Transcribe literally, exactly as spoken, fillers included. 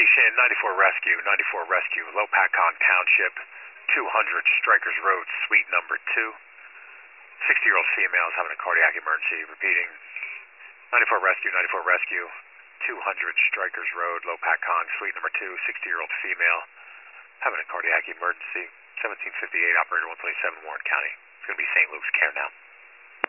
Station, ninety-four Rescue, ninety-four Rescue, Lopakong Township, two hundred Strikers Road, suite number two. sixty-year-old female is having a cardiac emergency. Repeating, ninety-four Rescue, ninety-four Rescue, two hundred Strikers Road, Lopakong, suite number two. sixty-year-old female having a cardiac emergency. seventeen fifty-eight, operator one twenty-seven, Warren County. It's going to be Saint Luke's Care now.